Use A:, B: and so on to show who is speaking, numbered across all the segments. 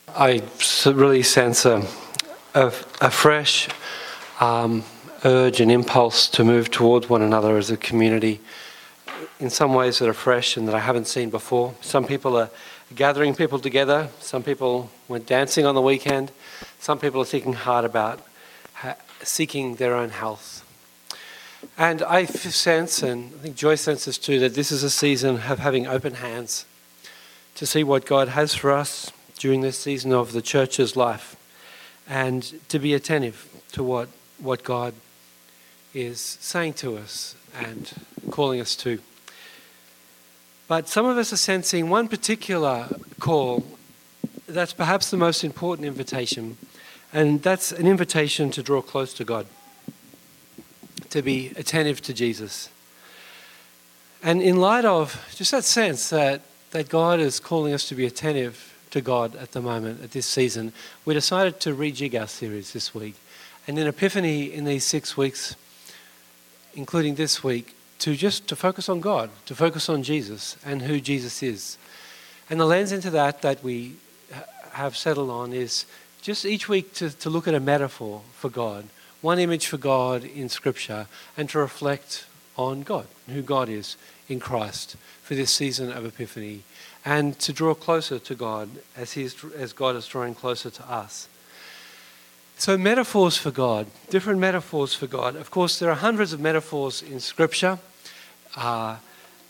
A: I really sense a fresh urge and impulse to move towards one another as a community in some ways that are fresh and that I haven't seen before. Some people are gathering people together. Some people went dancing on the weekend. Some people are thinking hard about seeking their own health. And I sense, and I think Joy senses too, that this is a season of having open hands to see what God has for us during this season of the church's life, and to be attentive to what God is saying to us and calling us to. But some of us are sensing one particular call that's perhaps the most important invitation, and that's an invitation to draw close to God, to be attentive to Jesus. And in light of just that sense that God is calling us to be attentive to God at the moment, at this season, we decided to rejig our series this week. And in Epiphany, in these 6 weeks, including this week, to focus on God, to focus on Jesus and who Jesus is. And the lens into that we have settled on is just each week to look at a metaphor for God, one image for God in Scripture, and to reflect on God, who God is in Christ for this season of Epiphany, and to draw closer to God as God is drawing closer to us. So metaphors for God, different metaphors for God. Of course, there are hundreds of metaphors in Scripture. Bread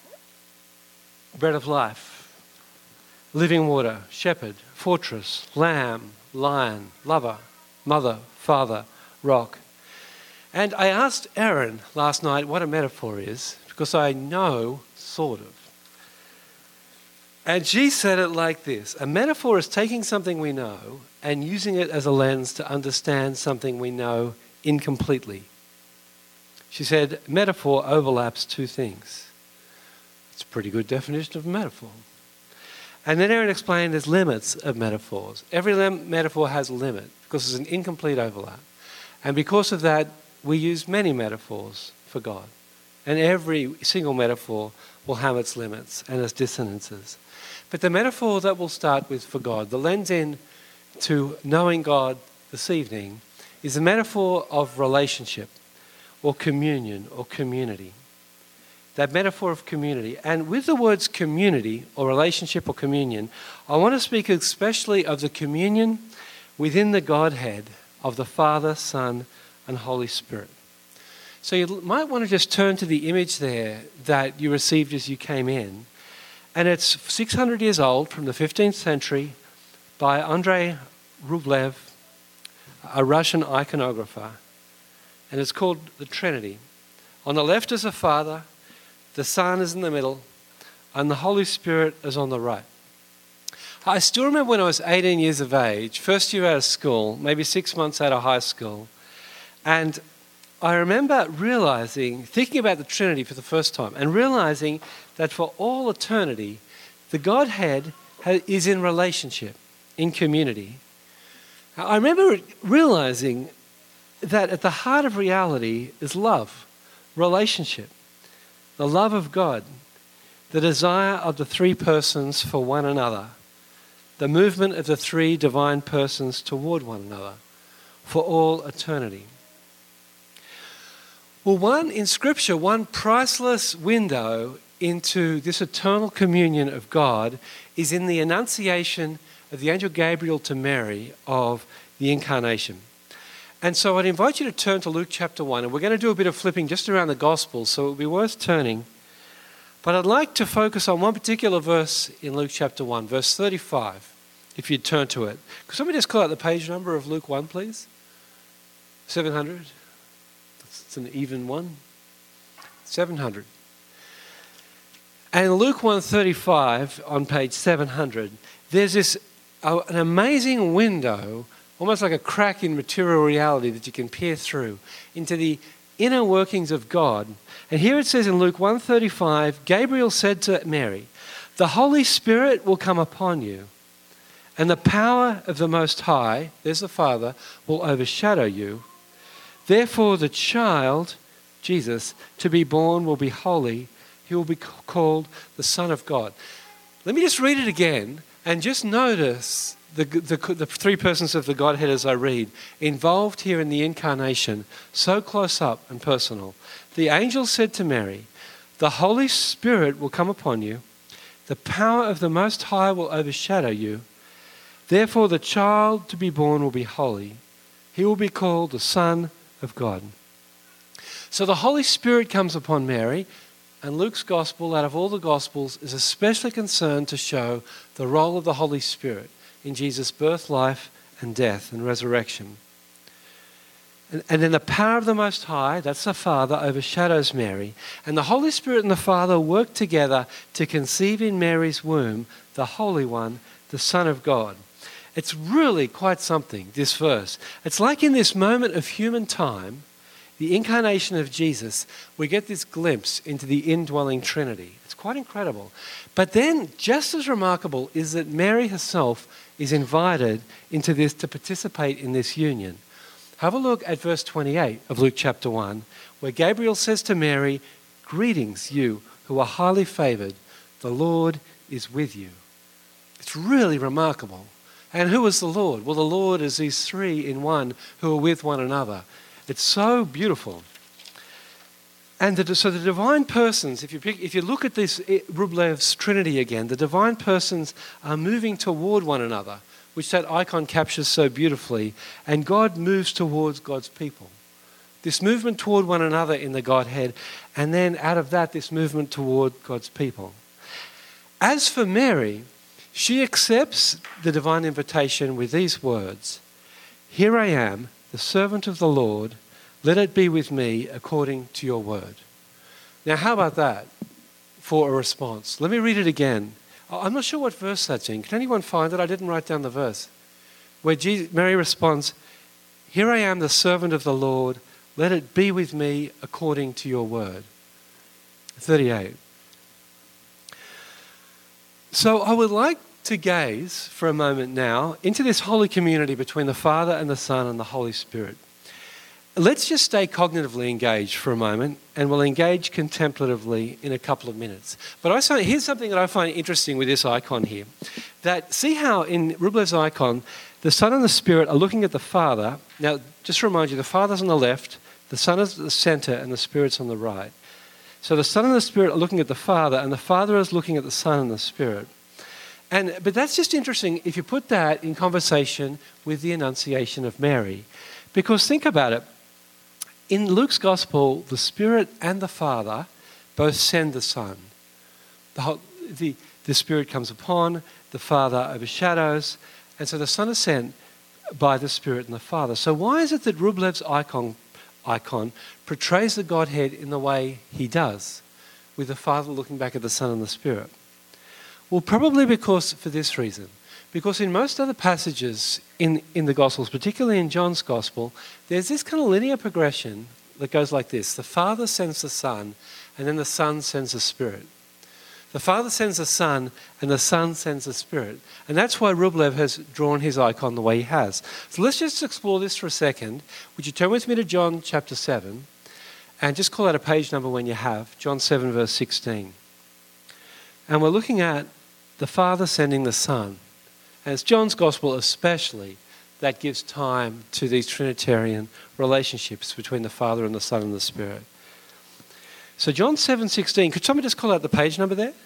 A: of life, living water, shepherd, fortress, lamb, lion, lover, mother, father, rock. And I asked Erin last night what a metaphor is, because I know, sort of. And she said it like this: a metaphor is taking something we know and using it as a lens to understand something we know incompletely. She said, metaphor overlaps two things. It's a pretty good definition of a metaphor. And then Erin explained there's limits of metaphors. Every metaphor has a limit because it's an incomplete overlap. And because of that, we use many metaphors for God. And every single metaphor will have its limits and its dissonances. But the metaphor that we'll start with for God, the lens in to knowing God this evening, is a metaphor of relationship or communion or community. That metaphor of community. And with the words community or relationship or communion, I want to speak especially of the communion within the Godhead of the Father, Son, and Holy Spirit. So you might want to just turn to the image there that you received as you came in. And it's 600 years old, from the 15th century, by Andrei Rublev, a Russian iconographer. And it's called the Trinity. On the left is the Father, the Son is in the middle, and the Holy Spirit is on the right. I still remember when I was 18 years of age, first year out of school, maybe 6 months out of high school, and I remember thinking about the Trinity for the first time, and realizing that for all eternity, the Godhead is in relationship, in community. I remember realizing that at the heart of reality is love, relationship, the love of God, the desire of the three persons for one another, the movement of the three divine persons toward one another for all eternity. Well, in Scripture, one priceless window into this eternal communion of God is in the annunciation of the angel Gabriel to Mary of the Incarnation. And so I'd invite you to turn to Luke chapter 1, and we're going to do a bit of flipping just around the Gospels, so it would be worth turning. But I'd like to focus on one particular verse in Luke chapter 1, verse 35, if you'd turn to it. Could somebody just call out the page number of Luke 1, please? 700. It's an even one. 700. And in Luke 1:35 on page 700, there's an amazing window, almost like a crack in material reality that you can peer through into the inner workings of God. And here it says in Luke 1:35, Gabriel said to Mary, "The Holy Spirit will come upon you, and the power of the Most High," there's the Father, "will overshadow you. Therefore the child, Jesus, to be born will be holy. He will be called the Son of God." Let me just read it again and just notice the three persons of the Godhead as I read, involved here in the incarnation, so close up and personal. The angel said to Mary, "The Holy Spirit will come upon you. The power of the Most High will overshadow you. Therefore the child to be born will be holy. He will be called the Son of God." So the Holy Spirit comes upon Mary, and Luke's Gospel, out of all the Gospels, is especially concerned to show the role of the Holy Spirit in Jesus' birth, life, and death and resurrection. And then the power of the Most High, that's the Father, overshadows Mary. And the Holy Spirit and the Father work together to conceive in Mary's womb the Holy One, the Son of God. It's really quite something, this verse. It's like in this moment of human time, the incarnation of Jesus, we get this glimpse into the indwelling Trinity. It's quite incredible. But then, just as remarkable is that Mary herself is invited into this to participate in this union. Have a look at verse 28 of Luke chapter 1, where Gabriel says to Mary, "Greetings, you who are highly favored. The Lord is with you." It's really remarkable. And who is the Lord? Well, the Lord is these three in one who are with one another. It's so beautiful. And so the divine persons, if you look at this Rublev's Trinity again, the divine persons are moving toward one another, which that icon captures so beautifully, and God moves towards God's people. This movement toward one another in the Godhead, and then out of that, this movement toward God's people. As for Mary, she accepts the divine invitation with these words, "Here I am, the servant of the Lord, let it be with me according to your word." Now, how about that for a response? Let me read it again. I'm not sure what verse that's in. Can anyone find it? I didn't write down the verse. Where Mary responds, "Here I am, the servant of the Lord, let it be with me according to your word." 38. So I would like to gaze for a moment now into this holy community between the Father and the Son and the Holy Spirit. Let's just stay cognitively engaged for a moment, and we'll engage contemplatively in a couple of minutes. But here's something that I find interesting with this icon here. That see how in Rublev's icon, the Son and the Spirit are looking at the Father. Now, just to remind you, the Father's on the left, the Son is at the center, and the Spirit's on the right. So the Son and the Spirit are looking at the Father, and the Father is looking at the Son and the Spirit. But that's just interesting if you put that in conversation with the Annunciation of Mary. Because think about it. In Luke's Gospel, the Spirit and the Father both send the Son. The Spirit comes upon, the Father overshadows, and so the Son is sent by the Spirit and the Father. So why is it that Rublev's icon portrays the Godhead in the way he does, with the Father looking back at the Son and the Spirit? Well, probably for this reason. Because in most other passages in the Gospels, particularly in John's Gospel, there's this kind of linear progression that goes like this. The Father sends the Son, and then the Son sends the Spirit. The Father sends the Son, and the Son sends the Spirit. And that's why Rublev has drawn his icon the way he has. So let's just explore this for a second. Would you turn with me to John chapter 7, and just call out a page number when you have, John 7 verse 16. And we're looking at the Father sending the Son. And it's John's Gospel especially that gives time to these Trinitarian relationships between the Father and the Son and the Spirit. So John 7:16, could somebody just call out the page number there?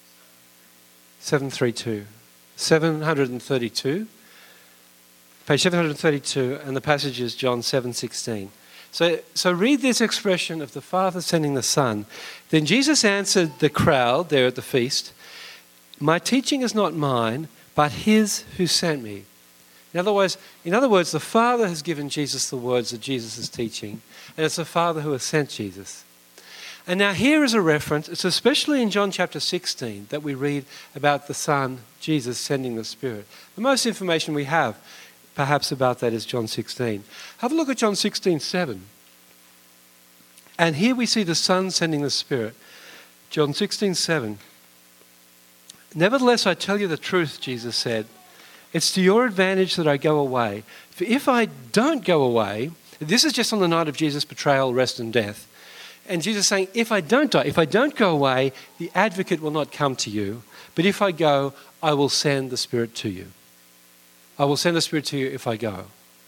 A: 732. 732. Page 732, and the passage is John 7:16. So read this expression of the Father sending the Son. Then Jesus answered the crowd there at the feast, "My teaching is not mine, but his who sent me." In other words, the Father has given Jesus the words that Jesus is teaching, and it's the Father who has sent Jesus. And now here is a reference, it's especially in John chapter 16 that we read about the Son, Jesus, sending the Spirit. The most information we have, perhaps, about that is John 16. Have a look at John 16:7. And here we see the Son sending the Spirit. John 16:7. "Nevertheless, I tell you the truth," Jesus said. "It's to your advantage that I go away. For if I don't go away," this is just on the night of Jesus' betrayal, arrest, and death. And Jesus is saying, if I don't go away, the advocate will not come to you. But if I go, I will send the Spirit to you. I will send the Spirit to you if I go.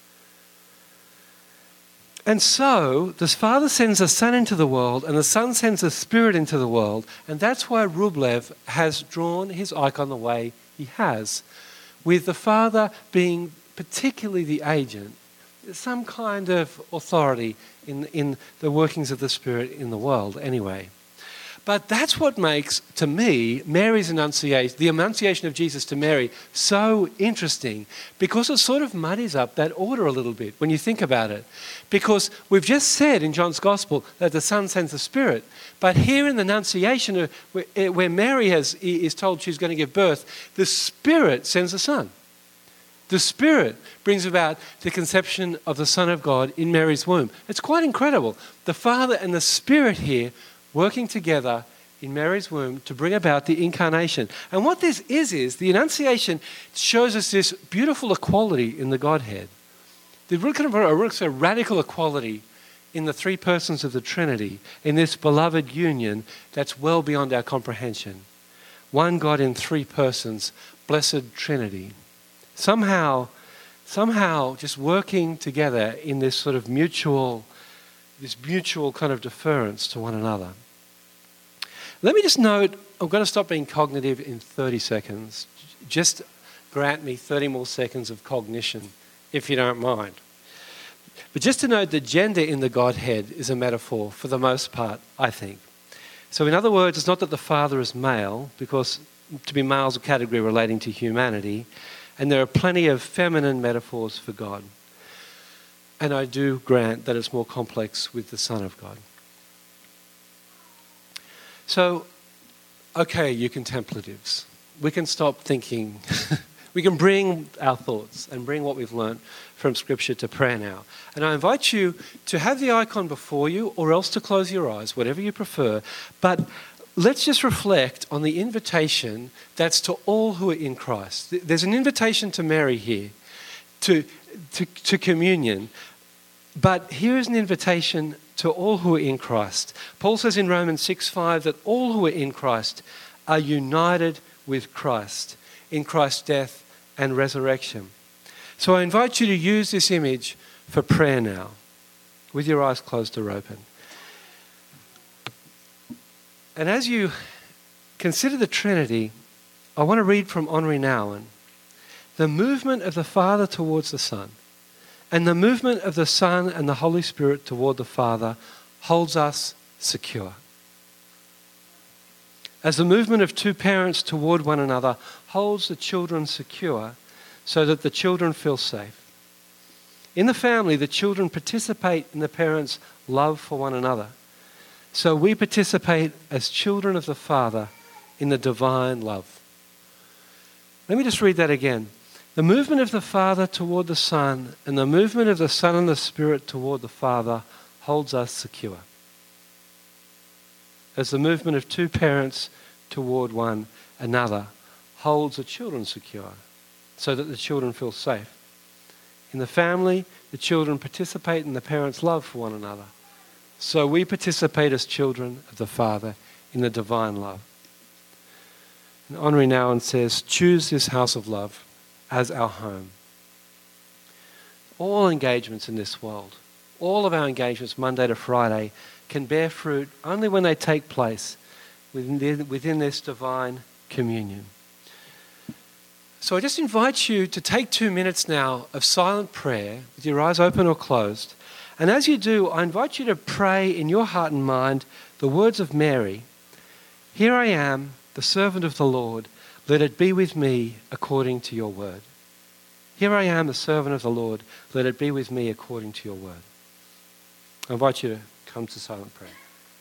A: And so, the Father sends the Son into the world, and the Son sends the Spirit into the world, and that's why Rublev has drawn his icon the way he has, with the Father being particularly the agent, some kind of authority in the workings of the Spirit in the world anyway. But that's what makes, to me, Mary's Annunciation, the Annunciation of Jesus to Mary, so interesting, because it sort of muddies up that order a little bit when you think about it. Because we've just said in John's Gospel that the Son sends the Spirit, but here in the Annunciation, where Mary is told she's going to give birth, the Spirit sends the Son. The Spirit brings about the conception of the Son of God in Mary's womb. It's quite incredible. The Father and the Spirit here working together in Mary's womb to bring about the incarnation. And what this is the Annunciation shows us this beautiful equality in the Godhead. The radical equality in the three persons of the Trinity, in this beloved union that's well beyond our comprehension. One God in three persons, blessed Trinity. Somehow just working together in this sort of mutual kind of deference to one another. Let me just note, I'm going to stop being cognitive in 30 seconds. Just grant me 30 more seconds of cognition, if you don't mind. But just to note that gender in the Godhead is a metaphor for the most part, I think. So in other words, it's not that the Father is male, because to be male is a category relating to humanity, and there are plenty of feminine metaphors for God. And I do grant that it's more complex with the Son of God. So, okay, you contemplatives, we can stop thinking. We can bring our thoughts and bring what we've learned from Scripture to prayer now. And I invite you to have the icon before you, or else to close your eyes, whatever you prefer. But let's just reflect on the invitation that's to all who are in Christ. There's an invitation to Mary here, to communion. But here is an invitation to all who are in Christ. Paul says in Romans 6:5 that all who are in Christ are united with Christ in Christ's death and resurrection. So I invite you to use this image for prayer now, with your eyes closed or open. And as you consider the Trinity, I want to read from Henri Nouwen. The movement of the Father towards the Son and the movement of the Son and the Holy Spirit toward the Father holds us secure. As the movement of two parents toward one another holds the children secure so that the children feel safe. In the family, the children participate in the parents' love for one another. So we participate as children of the Father in the divine love. Let me just read that again. The movement of the Father toward the Son and the movement of the Son and the Spirit toward the Father holds us secure. As the movement of two parents toward one another holds the children secure so that the children feel safe. In the family, the children participate in the parents' love for one another. So we participate as children of the Father in the divine love. And Henri Nouwen says, choose this house of love as our home. All engagements in this world, all of our engagements Monday to Friday, can bear fruit only when they take place within this divine communion. So I just invite you to take 2 minutes now of silent prayer with your eyes open or closed. And as you do, I invite you to pray in your heart and mind the words of Mary. Here I am, the servant of the Lord. Let it be with me according to your word. Here I am, the servant of the Lord. Let it be with me according to your word. I invite you to come to silent prayer.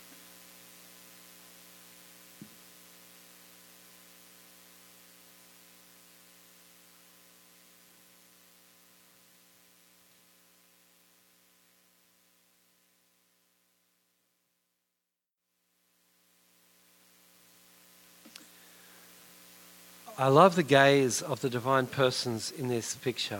A: I love the gaze of the divine persons in this picture.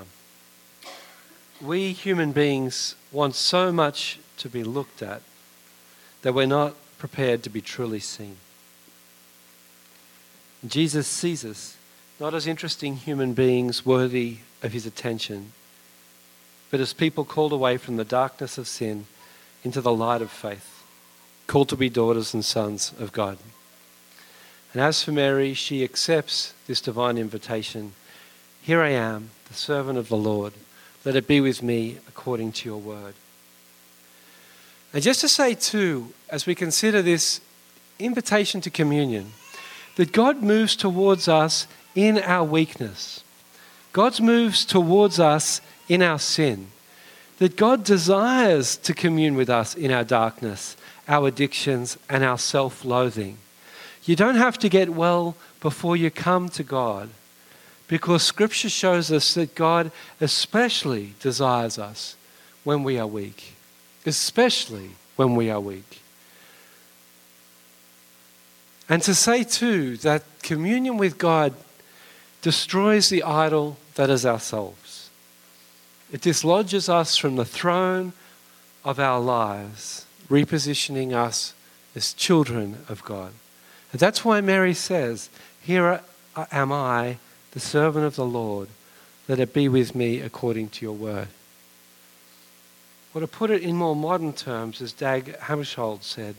A: We human beings want so much to be looked at that we're not prepared to be truly seen. Jesus sees us not as interesting human beings worthy of his attention, but as people called away from the darkness of sin into the light of faith, called to be daughters and sons of God. And as for Mary, she accepts this divine invitation. Here I am, the servant of the Lord. Let it be with me according to your word. And just to say too, as we consider this invitation to communion, that God moves towards us in our weakness. God moves towards us in our sin. That God desires to commune with us in our darkness, our addictions, and our self-loathing. You don't have to get well before you come to God, because Scripture shows us that God especially desires us when we are weak. Especially when we are weak. And to say too that communion with God destroys the idol that is ourselves. It dislodges us from the throne of our lives, repositioning us as children of God. And that's why Mary says, here am I, the servant of the Lord. Let it be with me according to your word. Or to put it in more modern terms, as Dag Hammarskjöld said,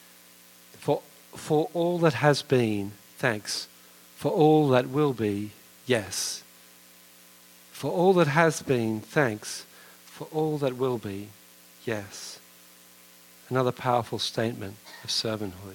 A: for all that has been, thanks. For all that will be, yes. For all that has been, thanks. For all that will be, yes. Another powerful statement of servanthood.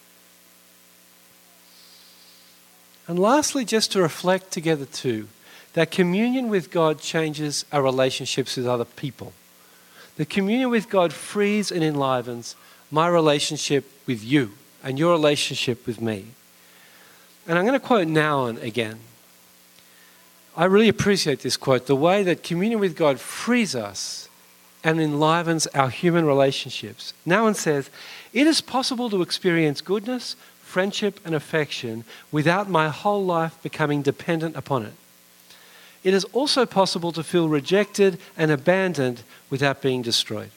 A: And lastly, just to reflect together too, that communion with God changes our relationships with other people. The communion with God frees and enlivens my relationship with you and your relationship with me. And I'm going to quote Nouwen again. I really appreciate this quote. The way that communion with God frees us and enlivens our human relationships. Nouwen says, it is possible to experience goodness, friendship and affection without my whole life becoming dependent upon it. It is also possible to feel rejected and abandoned without being destroyed.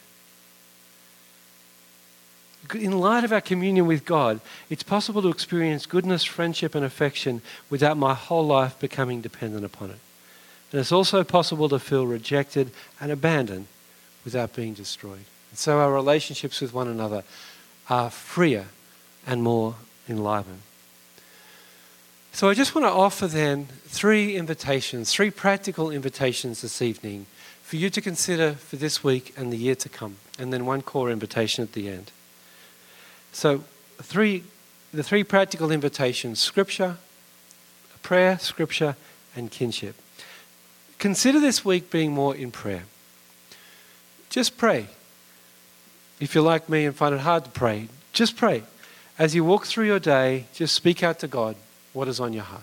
A: In light of our communion with God, it's possible to experience goodness, friendship and affection without my whole life becoming dependent upon it. And it's also possible to feel rejected and abandoned without being destroyed. And so our relationships with one another are freer and more enlivened. So I just want to offer then three practical invitations this evening for you to consider for this week and the year to come, and then one core invitation at the end. So the three practical invitations: Scripture, prayer, Scripture, and kinship. Consider this week being more in prayer. Just pray. If you're like me and find it hard to pray, just pray. As you walk through your day, just speak out to God what is on your heart.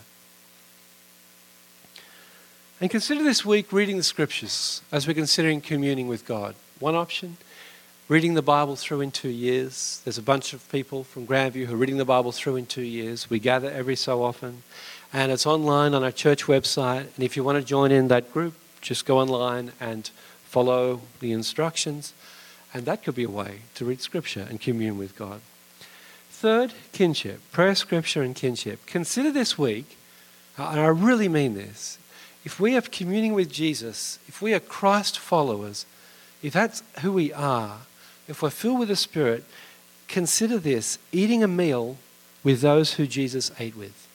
A: And consider this week reading the Scriptures as we're considering communing with God. One option, reading the Bible through in 2 years. There's a bunch of people from Grandview who are reading the Bible through in 2 years. We gather every so often. And it's online on our church website. And if you want to join in that group, just go online and follow the instructions. And that could be a way to read Scripture and commune with God. Third, kinship. Prayer, Scripture, and kinship. Consider this week, and I really mean this, if we are communing with Jesus, if we are Christ followers, if that's who we are, if we're filled with the Spirit, consider this: eating a meal with those who Jesus ate with.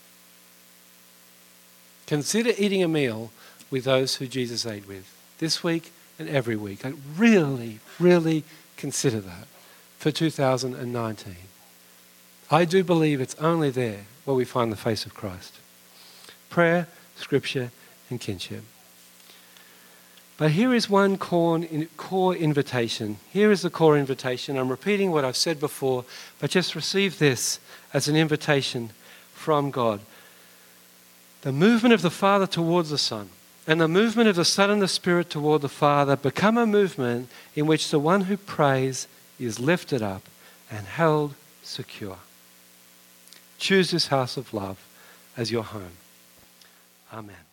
A: Consider eating a meal with those who Jesus ate with this week and every week. Like really, really consider that for 2019. I do believe it's only there where we find the face of Christ. Prayer, Scripture, and kinship. But here is one core invitation. Here is the core invitation. I'm repeating what I've said before, but just receive this as an invitation from God. The movement of the Father towards the Son and the movement of the Son and the Spirit toward the Father become a movement in which the one who prays is lifted up and held secure. Choose this house of love as your home. Amen.